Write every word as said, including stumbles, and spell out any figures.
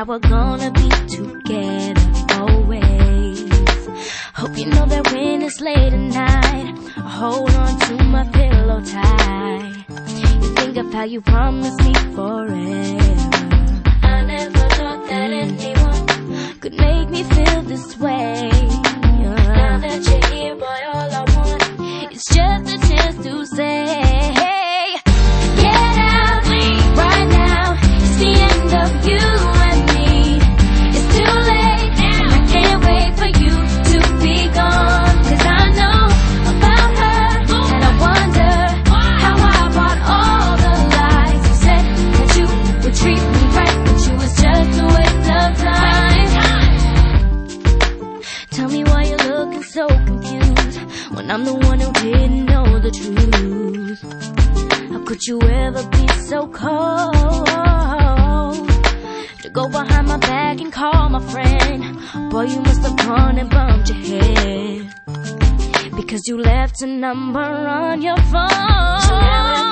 how we're gonna be together always. Hope you know that when it's late at night, I hold on to my pillow tight. You think of how you promised me forever. I never thought that anyone could make me feel this way. Now that you're here, boy, all I want is just a chance to say, hey, get out right now. It's the end of you and me. It's too late now. I can't wait for you to be gone. Cause I know about her, and I wonder how I bought all the lies. You said that you would treat me right, but you was just a waste of time. Tell me why you're looking so confused when I'm the one who didn't know the truth. How could you ever be so cold to go behind my back and call my friend? Boy, you must have gone and bumped your head because you left a number on your phone.